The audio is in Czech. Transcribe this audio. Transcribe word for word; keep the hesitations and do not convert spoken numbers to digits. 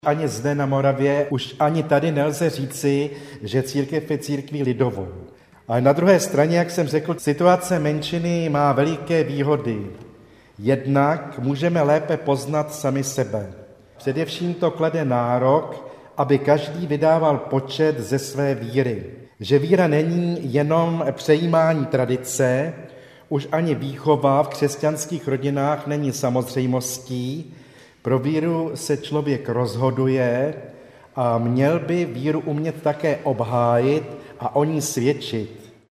Ani zde na Moravě, už ani tady nelze říci, že církev je církví lidovou. Ale na druhé straně, jak jsem řekl, situace menšiny má veliké výhody. Jednak můžeme lépe poznat sami sebe. Především to klade nárok, aby každý vydával počet ze své víry. Že víra není jenom přejímání tradice, už ani výchova v křesťanských rodinách není samozřejmostí. Pro víru se člověk rozhoduje a měl by víru umět také obhájit a o ní svědčit.